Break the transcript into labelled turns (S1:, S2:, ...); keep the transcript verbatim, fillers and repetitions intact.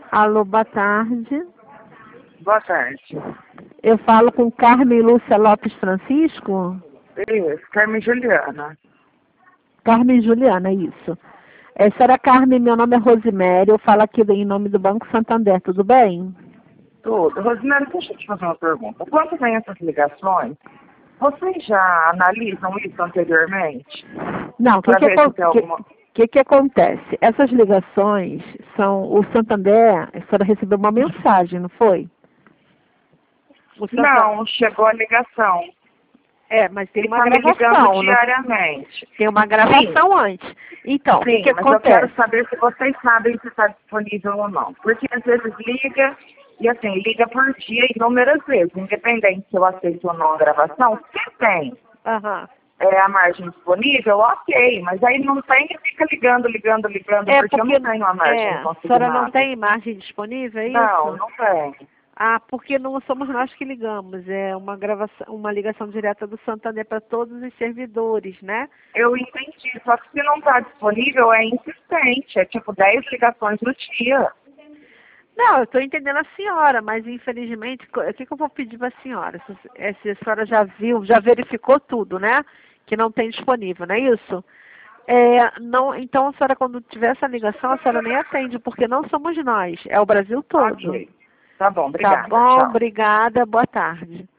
S1: Alô, boa tarde.
S2: Boa tarde.
S1: Eu falo com Carmen Lúcia Lopes Francisco?
S2: Isso, Carmen Juliana.
S1: Carmen Juliana, isso. É, senhora Carmen, meu nome é Rosimério, eu falo aqui em nome do Banco Santander, tudo bem?
S2: Tudo. Rosimério, deixa eu te fazer uma pergunta. Quando vem essas ligações, vocês já analisam isso anteriormente?
S1: Não, o que,
S2: Para
S1: que,
S2: ver se tem
S1: que,
S2: alguma...
S1: que, que acontece? Essas ligações são, o Santander, a senhora recebeu uma mensagem, não foi? O Santander...
S2: Não, chegou a ligação.
S1: É, mas tem
S2: Ele
S1: uma
S2: está me ligando
S1: gravação, não...
S2: diariamente.
S1: Tem uma gravação
S2: Sim.
S1: antes. Então, o
S2: Sim,
S1: que, que
S2: mas
S1: acontece?
S2: eu quero saber se vocês sabem se está disponível ou não. Porque às vezes liga, e assim, liga por dia inúmeras vezes, independente se eu aceito ou não a gravação, se tem
S1: Aham.
S2: é, a margem disponível, ok, mas aí não tem e fica ligando, ligando, ligando,
S1: É
S2: porque,
S1: porque,
S2: eu não tenho a margem
S1: é, a senhora
S2: consignada.
S1: não tem imagem disponível, é
S2: Não,
S1: isso?
S2: não tem.
S1: Ah, porque não somos nós que ligamos, é uma gravação, uma ligação direta do Santander para todos os servidores, né?
S2: Eu entendi, só que se não está disponível é insistente, é tipo dez ligações no dia.
S1: Não, eu estou entendendo a senhora, mas infelizmente, co- o que, que eu vou pedir para a senhora? Se, é, se a senhora já viu, já verificou tudo, né? Que não tem disponível, não é isso? É, não, então a senhora, quando tiver essa ligação, a senhora nem atende, porque não somos nós, é o Brasil todo.
S2: Ok. Tá bom,
S1: Tá
S2: obrigada.
S1: bom,
S2: Tchau.
S1: obrigada, boa tarde.